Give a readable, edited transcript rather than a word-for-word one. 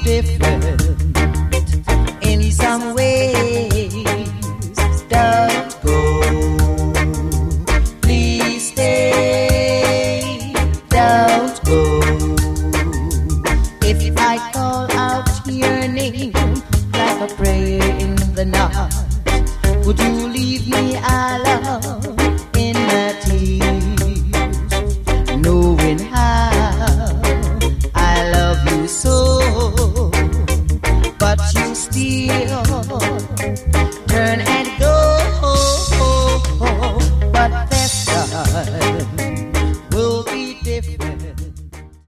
different in some ways. Don't go, please stay. Don't go. If I call out your name like a prayer in the night, would you leave me alone in the tears, knowing how I love you so, but you still turn and